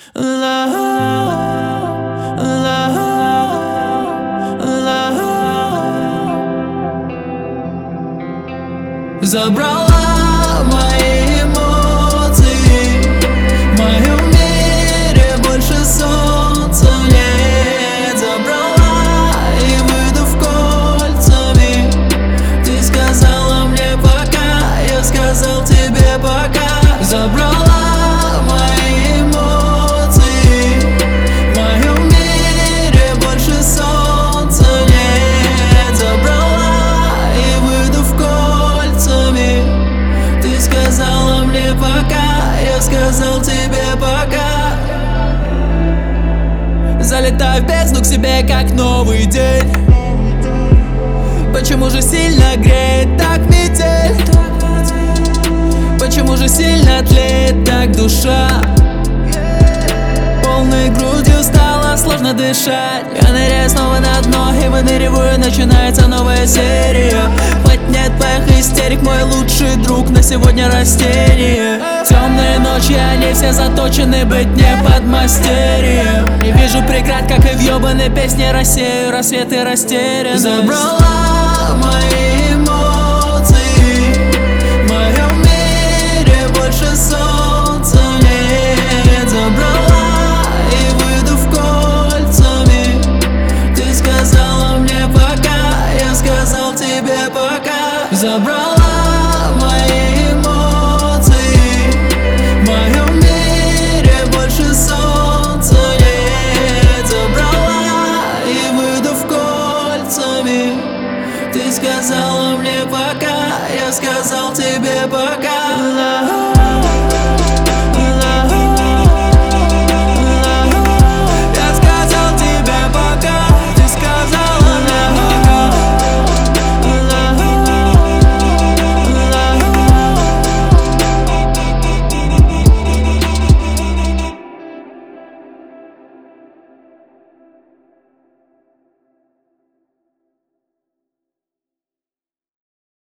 La, la, la. Забрала мои эмоции, в моем мире больше солнца нет. Забрала и выдав кольцами. Ты сказала мне пока, я сказал тебе пока. Забрала мои эмоции, в моем мире больше солнца нет. Забрала и выдав кольцами. Ты сказала мне пока, я сказал тебе пока. Залетаю в бездну к себе, как новый день. Почему же сильно греет так метель? Почему же сильно тлеет так душа? Полной грудью стало сложно дышать. Я ныряю снова на дно и выныриваю, начинается новая серия. Хоть нет твоих истерик, мой лучший друг на сегодня растение. Темные ночи, они все заточены быть не подмастерьем. Не вижу преград, как и в ёбаной песне рассею рассветы растерянность. Забрала мои